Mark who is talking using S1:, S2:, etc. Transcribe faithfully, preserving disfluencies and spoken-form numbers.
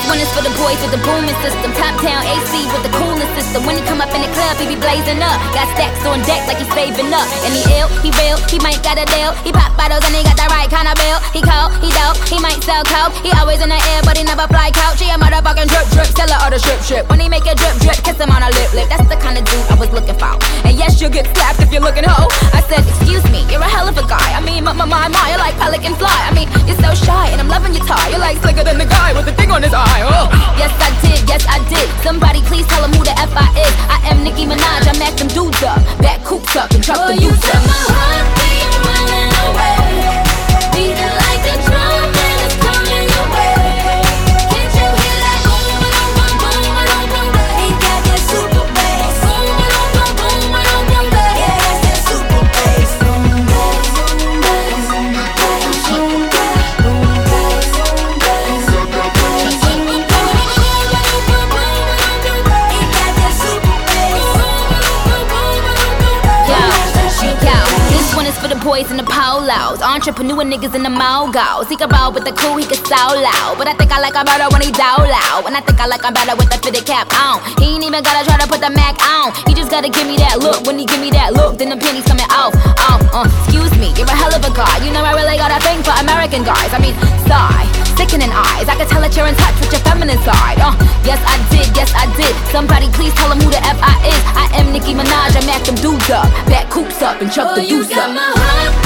S1: one is for the boys with the booming system. Top town A C with the coolest system. When he come up in the club, he be blazing up. Got stacks on deck like he's saving up. And he ill, he real, he might got a deal. He pop bottles and he got the right kind of bill. He cold, he dope, he might sell coke. He always in the air, but he never fly couch. He a motherfucking drip drip, seller or the strip strip. When he make a drip drip, kiss him on a lip lip. That's the kind of dude I was looking for. And yes, you'll get slapped if you're looking hoe. I said, excuse me, you're a hell of a guy. I mean, my my my my, you're like pelican fly. I mean, you're so shy, and I'm loving your tie. You're like slicker than the guy with the thing on his eye. Oh. Yes, I did, yes, I did. Somebody please tell him who the F I is. I am Nicki Minaj, I mack them dudes up. Back coops up and truck
S2: Oh,
S1: the
S2: you
S1: youth
S2: set
S1: up.
S2: my heart beat running away, beating like a drum and it's coming your way. Can't you hear that boom, boom, boom, boom, boom, boom? He got that super bass. Boom, boom, boom, boom, boom, boom, boom. Yeah, that's that super bass. Boom, bass, boom, bass, boom, bass, boom, bass, boom, bass, boom, bass, boom, bass, boom, boom, boom, boom, boom, boom. He got that super bass. Boom, boom, boom, boom, boom, boom.
S1: Yo, yo, this one is for the boys in the polos. Entrepreneur niggas in the mogos. He can roll with the cool, he can sound loud. But I think I like him better when he down loud. And I think I like him better with the fitted cap on. He ain't even gotta try to put the Mac on. He just gotta give me that look. When he give me that look, then the pennies coming off. Oh, uh, excuse me, you're a hell of a guy. You know I really got a thing for American guys. I mean, sigh, sickening eyes. I can tell that you're in touch with your feminine side. Uh, yes I did, yes I did. Somebody please tell him who the F I is. I am Nicki Minaj, I mack them dudes up. Back coops up and chuck
S2: Oh,
S1: the
S2: you
S1: deuce
S2: got
S1: up.
S2: my heart